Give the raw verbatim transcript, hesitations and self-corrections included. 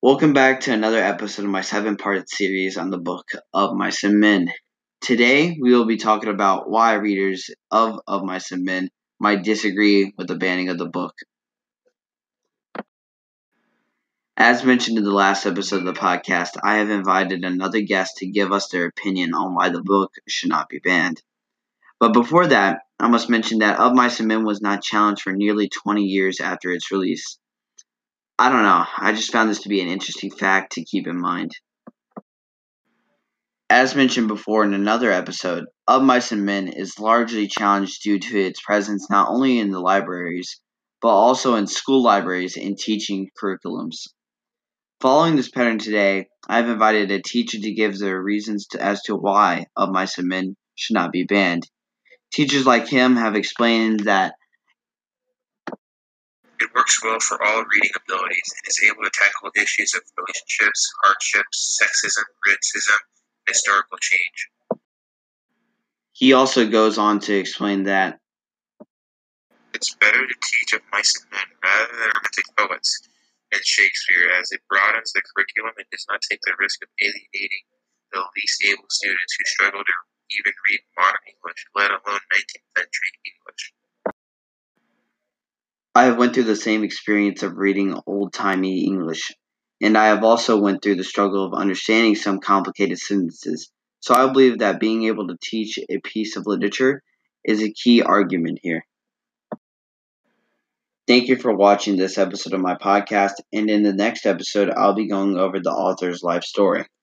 Welcome back to another episode of my seven part series on the book of Mice and Men. Today, we will be talking about why readers of Of Mice and Men might disagree with the banning of the book. As mentioned in the last episode of the podcast, I have invited another guest to give us their opinion on why the book should not be banned. But before that, I must mention that Of Mice and Men was not challenged for nearly twenty years after its release. I don't know, I just found this to be an interesting fact to keep in mind. As mentioned before in another episode, Of Mice and Men is largely challenged due to its presence not only in the libraries, but also in school libraries and teaching curriculums. Following this pattern today, I have invited a teacher to give their reasons to, as to why Of Mice and Men should not be banned. Teachers like him have explained that it works well for all reading abilities and is able to tackle issues of relationships, hardships, sexism, racism, and historical change. He also goes on to explain that it's better to teach Of Mice and Men rather than romantic poets and Shakespeare, as it broadens the curriculum and does not take the risk of alienating the least able students who struggle to even read modern English, let alone nineteenth century English. I have went through the same experience of reading old-timey English, and I have also went through the struggle of understanding some complicated sentences. So I believe that being able to teach a piece of literature is a key argument here. Thank you for watching this episode of my podcast, and in the next episode, I'll be going over the author's life story.